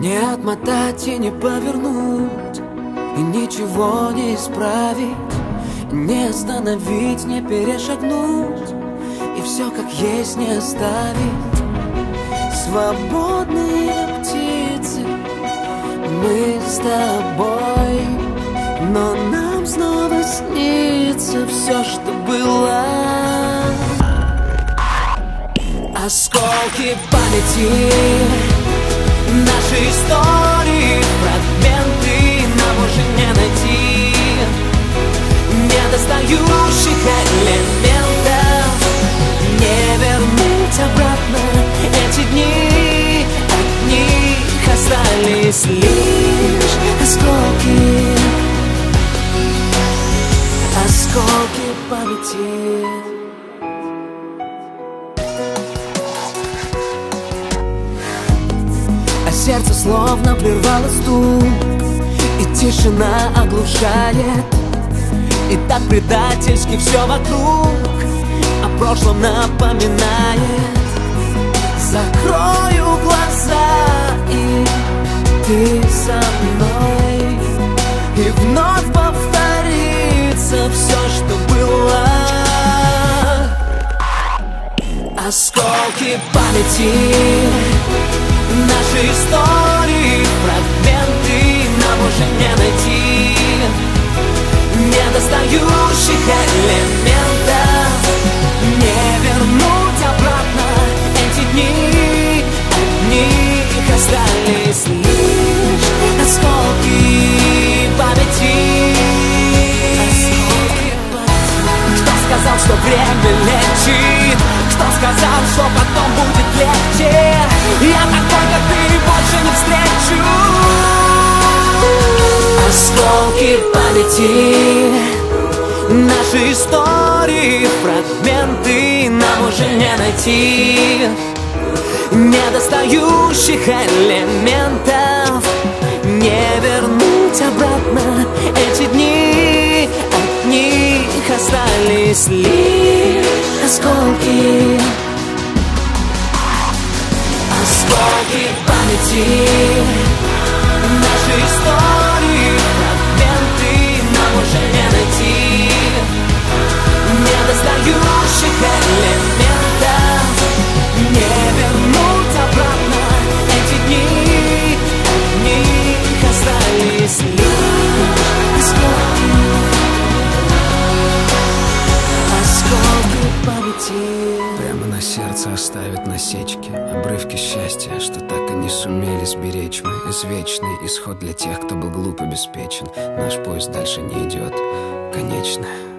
Не отмотать и не повернуть, и ничего не исправить, не остановить, не перешагнуть, и все как есть не оставить. Свободные птицы, мы с тобой, но нам снова снится все, что было. Осколки памяти, наши истории, фрагменты нам уже не найти, недостающих элементов не вернуть обратно. Эти дни, от них остались лишь осколки, осколки памяти. Сердце словно прервало стук, и тишина оглушает, и так предательски все вокруг о прошлом напоминает. Закрою глаза, и ты со мной, и вновь повторится все, что было. Осколки памяти, наши истории, фрагменты нам уже не найти, недостающих элементов не вернуть обратно. Эти дни, от них остались лишь осколки памяти. Кто сказал, что время лечит? Кто сказал, что потом будет легче? Я такой, как ты, больше не встречу. Осколки памяти, наши истории, фрагменты нам уже не найти, недостающих элементов не вернуть обратно. Эти дни, от них остались лишь осколки, осколки памяти, наши истории, фрагменты нам уже не найти, недостающих элементов не вернуть обратно. Эти дни, от них остались лишь осколки, осколки памяти. Прямо на сердце оставит насечки, обрывки счастья, что так и не сумели сберечь мы. Извечный исход для тех, кто был глуп и беспечен. Наш поезд дальше не идет, конечно.